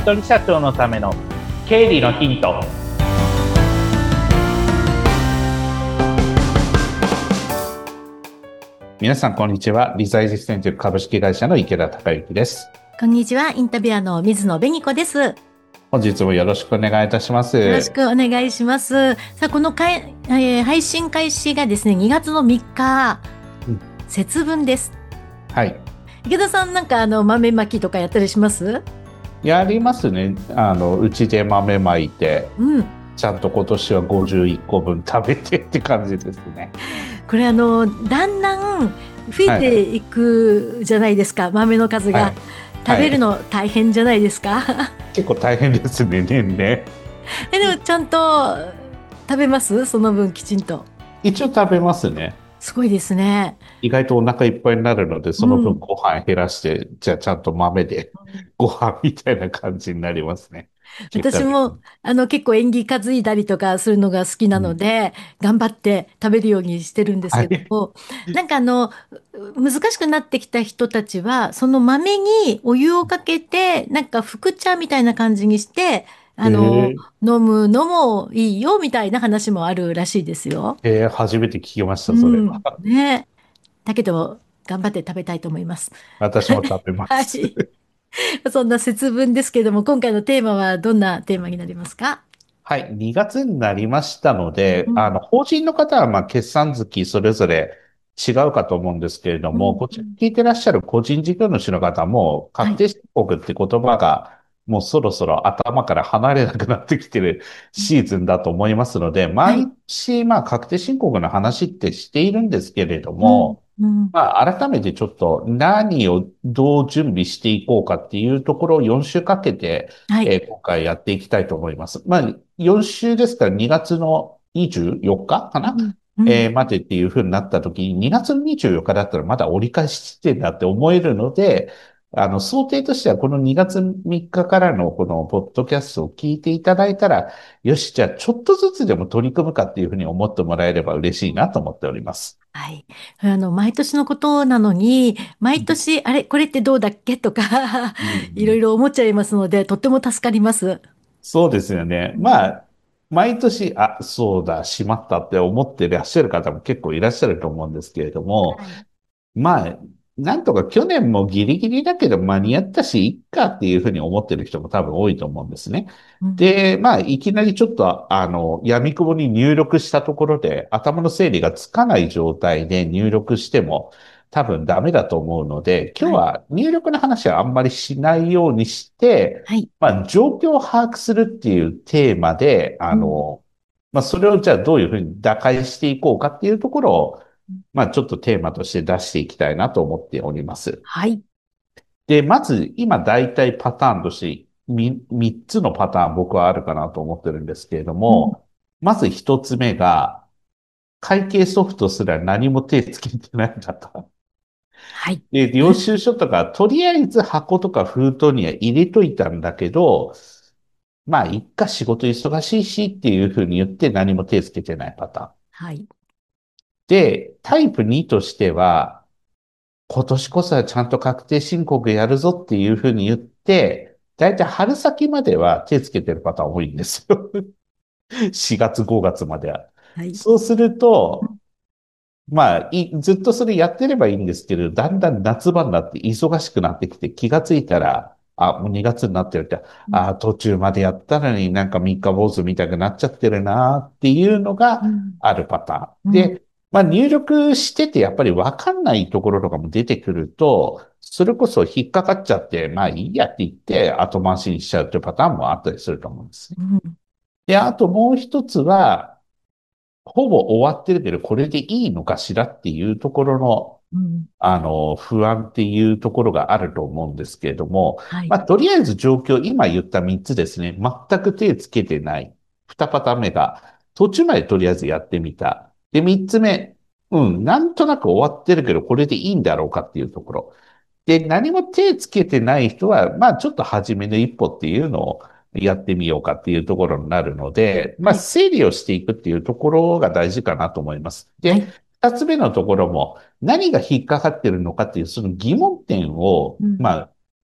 人社長のための経理のヒント。皆さんこんにちは。理財実践塾株式会社の池田孝之です。 こんにちは。インタビュアーの水野紅子です。よ本日もよろしくお願いいたします。 ろしくお願いします。さあ、この配信開始がですね、2月の3日、節分です。 はい。 池田さん、なんか豆まきとかやったりします？ やりますね。うちで豆まいて、 うん。 ちゃんと今年は51個分食べてって感じですね。 これだんだん増えはい。 ていくじゃないですか、豆の数が。 はい。 食べるはい。 の大変じゃないですか？ 結構大変ですね、年々。 でもちゃんと食べます？その分きちんと。 一応食べますね。 すごいですね。 意外とお腹いっぱいになるので、その分うん。 ご飯減らして、じゃあちゃんと豆でご飯みたいな感じになりますね。結果的に。 私も結構縁起担いだりとかするのが好きなうん。 ので、頑張って食べるようにしてるんですはい。 けども、なんか難しくなってきた人たちは、その豆にお湯をかけて、なんか福茶みたいな感じにして、 え飲むのもいいよみたいな話もあるらしいですよ。 初めて聞きました、それは。 うん。ね。だけど、頑張って食べたいと思います。 私も食べます。 はい。そんな節分ですけれども、今回のテーマはどんなテーマになりますか？ はい、2月になりましたので、 うん。 法人の方は、決算月それぞれ違うかと思うんですけれども、 うん。 こちら聞いてらっしゃる個人事業主の方も、 はい。 確定申告って言葉が、もうそろそろ頭から離れなくなってきてるシーズンだと思いますので、 はい。 毎年、確定申告の話ってしているんですけれどうん。 も、 うん。 改めてちょっと何をどう準備していこうかっていうところを4週かけて、 はい。 今回やっていきたいと思います。4週ですから2月の24日かな、 うん。うん。 までっていう風になった時に、2月の24日だったらまだ折り返し地点だって思えるので、想定としてはこの2月3日かからのこのポッドキャストを聞いていただいたら、よし、じゃあちょっとずつでも取り組むかっていうふうに思ってもらえれば嬉しいなと思っております。 はい。毎年のことなのに、毎年、あれ、これってどうだっけとかういろいん。 ろ思っちゃいますので、とっても助かります。 そうですよね。 うん。 毎年、そうだ、しまったって思っていらっしゃる方も結構いらっしゃると思うんですけれども、 はい。 まあ、なんとか去年もギリギリだけど間に合ったし、いっかっていうふうに思ってる人も多分多いと思うんですね。 うん。 で、いきなりちょっと、闇雲に入力したところで、頭の整理がつかない状態で入力しても、多分ダメだと思うので、今日はい。 は入力の話はあんまりしないようにして、 はい。 状況を把握するっていうテーマで、 うん。 それをじゃあどういうふうに打開していこうかっていうところを、ちょっとテーマとして出していきたいなと思っております。 はい。 で、まず、今大体パターンとして3つのパターン僕はあるかなと思ってるんですけれどうん。 も、まず1つ目が、会計ソフトすら何も手つけてない方。 はい。 で、領収書とか、とりあえず箱とか封筒には入れといたんだけど、一回仕事忙しいしっていうふうに言って何も手つけてないパターン。 はい。 で、タイプ2としては、今年こそはちゃんと確定申告やるぞっていうふうに言ってて、だいたい春先までは手つけてるパターン多いんですよ。4月、5月までは。 はい。 そうすると、ずっとそれやってればいいんですけど、だんだん夏場になって忙しくなってきて気がついたら、もう2月になってるって、 うん。 途中までやったのになんか三日坊主みたいになっちゃってるなっていうのがうん。 あるパターン。 うん。 で、入力しててやっぱりわかんないところとかも出てくると、それこそ引っかかっちゃって、いいやって言って後回しにしちゃうっていうパターンもあったりすると思うんですね。 うん。 で、あともう一つは、ほぼ終わってるけど、これでいいのかしらっていうところの、 うん。 不安っていうところがあると思うんですけれども、 はい。 とりあえず状況、今言った3つですね。全く手つけてない。2パターン目が、途中までとりあえずやってみた。で、3つ目、なんとなく終わってるけど、これでいいんだろうかっていうところ。で、何も手つけてない人は、ちょっと初めの一歩っていうのをやってみようかっていうところになるので、 はい。 整理をしていくっていうところが大事かなと思います。で、 はい。 二つ目のところも、何が引っかかってるのかっていう、その疑問点を、 うん。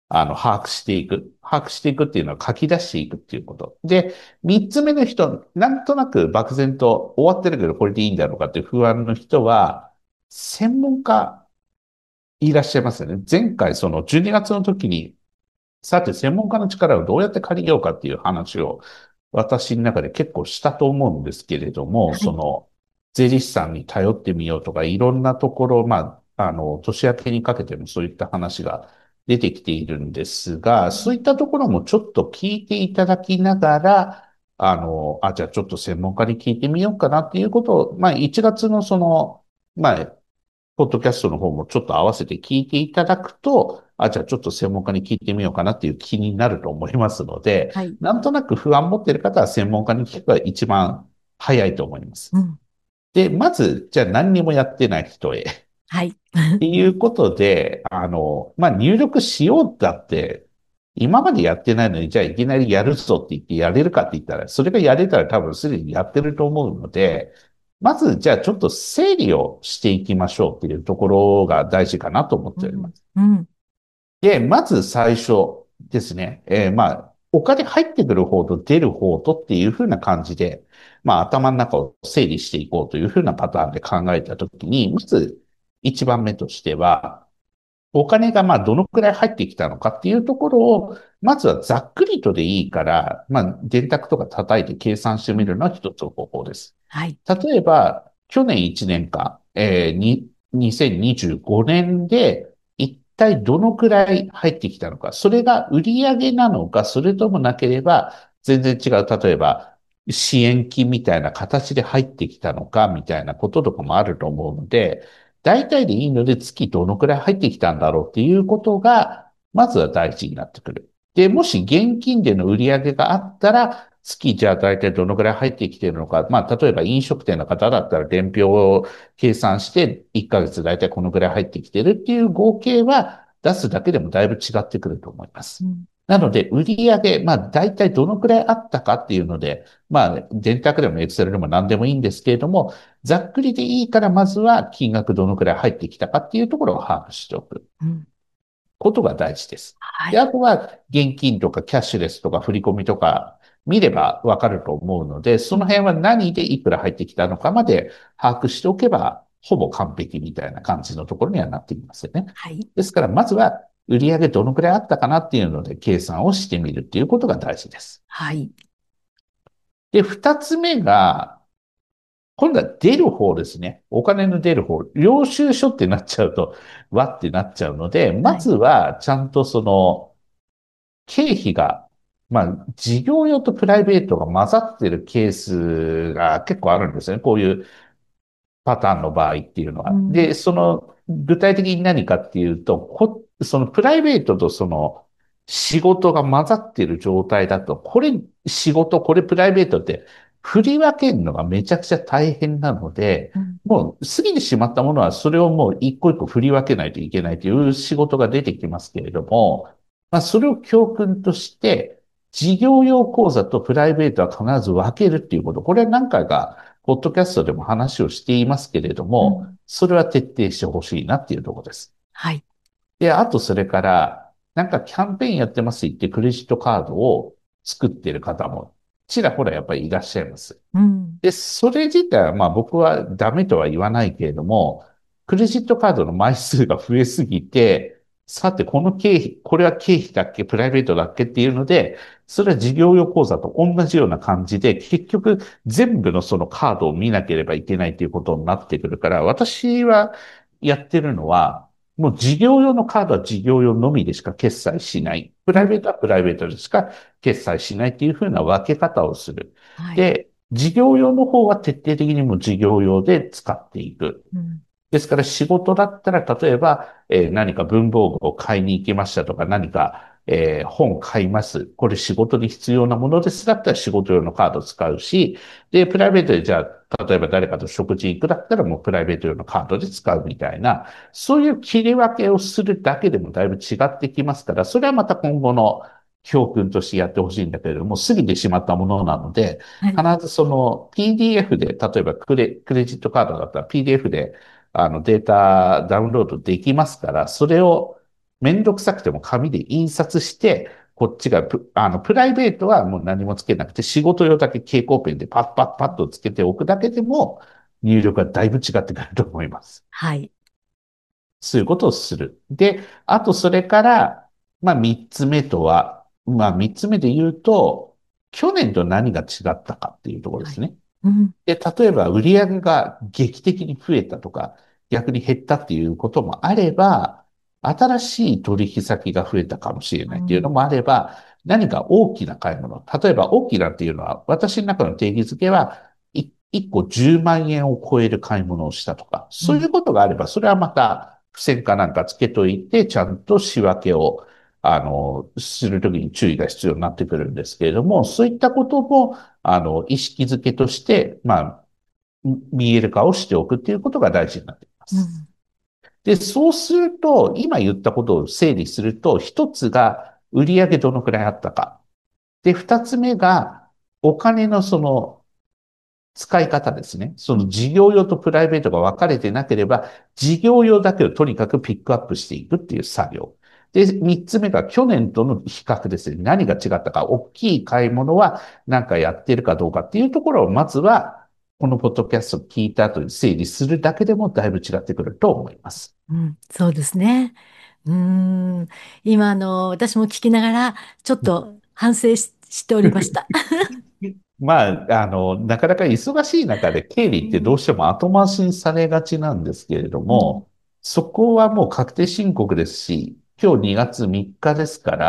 把握していく。把握していくっていうのは書き出していくっていうこと。で、三つ目の人、なんとなく漠然と終わってるけどこれでいいんだろうかっていう不安の人は、専門家いらっしゃいますよね。前回その12月の時に、さて専門家の力をどうやって借りようかっていう話を私の中で結構したと思うんですけれども、 はい。 税理士さんに頼ってみようとか、いろんなところ、年明けにかけてもそういった話が出てきているんですが、そういったところもちょっと聞いていただきながら、じゃあちょっと専門家に聞いてみようかなっていうことを、1月のポッドキャストの方もちょっと合わせて聞いていただくと、じゃあちょっと専門家に聞いてみようかなっていう気になると思いますので、 はい。 なんとなく不安持っている方は専門家に聞くが一番早いと思います。 うん。 で、まず、じゃあ何にもやってない人へ。っはい。 ていうことで、入力しようだって、今までやってないのに、じゃあいきなりやるぞって言ってやれるかって言ったら、それがやれたら多分すでにやってると思うので、まず、じゃあちょっと整理をしていきましょうっていうところが大事かなと思っうん。 ております。 うん。 で、まず最初ですね。お金入ってくる方と出る方とっていう風な感じで、頭の中を整理していこうという風なパターンで考えたときに、まず一番目としては、お金がどのくらい入ってきたのかっていうところを、まずはざっくりとでいいから、電卓とか叩いて計算してみるのは一つの方法です。 はい。 例えば、去年1年間、2025年で一体どのくらい入ってきたのか、それが売上なのか、それともなければ全然違う、例えば支援金みたいな形で入ってきたのか、みたいなこととかもあると思うので、大体でいいので月どのくらい入ってきたんだろうっていうことが、まずは大事になってくる。で、もし現金での売り上げがあったら、月じゃあ大体どのくらい入ってきているのか。例えば飲食店の方だったら伝票を計算して、1ヶ月大体このくらい入ってきているっていう合計は出すだけでもだいぶ違ってくると思います。 うん。 なので、売上、大体どのくらいあったかっていうので、電卓でもエクセルでも何でもいいんですけれども、ざっくりでいいから、まずは金額どのくらい入ってきたかっていうところを把握しておくうん。 ことが大事です。で、 はい。 あとは現金とかキャッシュレスとか振り込みとか見ればわかると思うので、そうん。 の辺は何でいくら入ってきたのかまで把握しておけば、ほぼ完璧みたいな感じのところにはなってきますよね。 はい。 ですから、まずは売上どのくらいあったかなっていうので計算をしてみるっていうことが大事です。 はい。 で、二つ目が、今度は出る方ですね。お金の出る方。領収書ってなっちゃうと、わってなっちゃうので、まはい。 ずはちゃんと経費が、事業用とプライベートが混ざってるケースが結構あるんですよね。こういうパターンの場合っていうのは。 うん。 で、具体的に何かっていうと、そのプライベートとその仕事が混ざっている状態だと、これ仕事、これプライベートって振り分けるのがめちゃくちゃ大変なので、 うん。 もう過ぎてしまったものはそれをもう一個一個振り分けないといけないという仕事が出てきますけれども、それを教訓として、事業用口座とプライベートは必ず分けるっていうこと。これは何回かポッドキャストでも話をしていますけれども、 うん。 それは徹底してほしいなっていうところです。 はい。 で、あとそれから、なんかキャンペーンやってますって言ってクレジットカードを作ってる方もちらほらやっぱりいらっしゃいます。 うん。 で、それ自体は僕はダメとは言わないけれども、クレジットカードの枚数が増えすぎて、さてこの経費、これは経費だっけ、プライベートだっけっていうので、それは事業用口座と同じような感じで、結局全部のそのカードを見なければいけないということになってくるから、私はやってるのは、もう事業用のカードは事業用のみでしか決済しない。プうん。 ライベートはプライベートでしか決済しないっていうふうな分け方をする。 はい。 で、事業用の方は徹底的にも事業用で使っていく。 うん。 ですから仕事だったら、例えば、何か文房具を買いに行きましたとか、何か、本買います。これ仕事に必要なものですだったら仕事用のカードを使うし、で、プライベートでじゃあ、例えば誰かと食事行くだったらもうプライベート用のカードで使うみたいな、そういう切り分けをするだけでもだいぶ違ってきますから、それはまた今後の教訓としてやってほしいんだけれども、過ぎてしまったものなので、 はい。 必ずその PDF で、例えばクレジットカードだったら PDF でデータダウンロードできますから、それをめんどくさくても紙で印刷して、こっちがプライベートはもう何もつけなくて、仕事用だけ蛍光ペンでパッパッパッとつけておくだけでも、入力がだいぶ違ってくると思います。 はい。 そういうことをする。で、あとそれから、まあ三つ目とは、まあ三つ目で言うと、去年と何が違ったかっていうところではい。 すね。 うん。 で、例えば売り上げが劇的に増えたとか、逆に減ったっていうこともあれば、新しい取引先が増えたかもしれないっていうのうん。 もあれば、何か大きな買い物。例えば大きなっていうのは、私の中の定義づけは、1個10万円を超える買い物をしたとか、 うん。 そういうことがあれば、それはまた付箋かなんかつけといて、ちゃんと仕分けを、するときに注意が必要になってくるんですけれども、そういったことも、意識づけとして、まあ、見える化をしておくっていうことが大事になってきます。 うん。 で、そうすると、今言ったことを整理すると、一つが売上どのくらいあったか。で、二つ目がお金のその使い方ですね。その事業用とプライベートが分かれてなければ、事業用だけをとにかくピックアップしていくっていう作業。で、三つ目が去年との比較ですね。何が違ったか、大きい買い物は何かやってるかどうかっていうところを、まずは、このポッドキャストを聞いた後に整理するだけでもだいぶ違ってくると思います。 うん。そうですね。うーん。今、私も聞きながら、ちょっと反省しておりました。 まあ、なかなか忙しい中で経理ってどうしても後回しにされがちなんですけれどうん。 も、そこはもう確定申告ですし、今日2月3日ですから、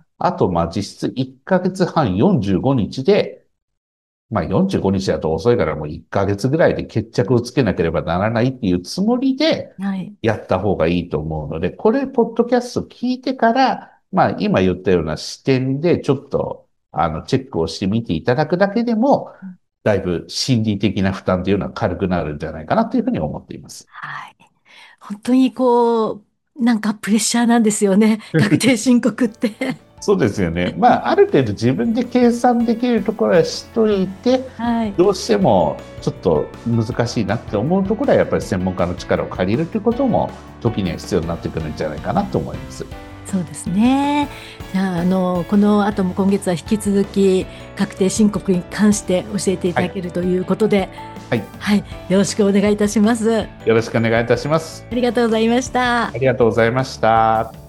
あとまあ実質1ヶ月半45日で、まあ45日だと遅いからもう1ヶ月ぐらいで決着をつけなければならないっていうつもりではい。 やった方がいいと思うので、これ、ポッドキャスト聞いてから、まあ今言ったような視点でちょっと、チェックをしてみていただくだけでも、だいぶ心理的な負担というのは軽くなるんじゃないかなというふうに思っています。 はい。本当になんかプレッシャーなんですよね。確定申告って。 そうですよね。まあ、ある程度自分で計算できるところはしといて、 はい。 どうしてもちょっと難しいなって思うところはやっぱり専門家の力を借りるということも時には必要になってくるんじゃないかなと思います。 そうですね。じゃあ、この後も今月は引き続き確定申告に関して教えていたはい。 だけるということで、 はい。 はい。よろしくお願いいたします。あよろしくお願いいたします。 りがとうございました。 ありがとうございました。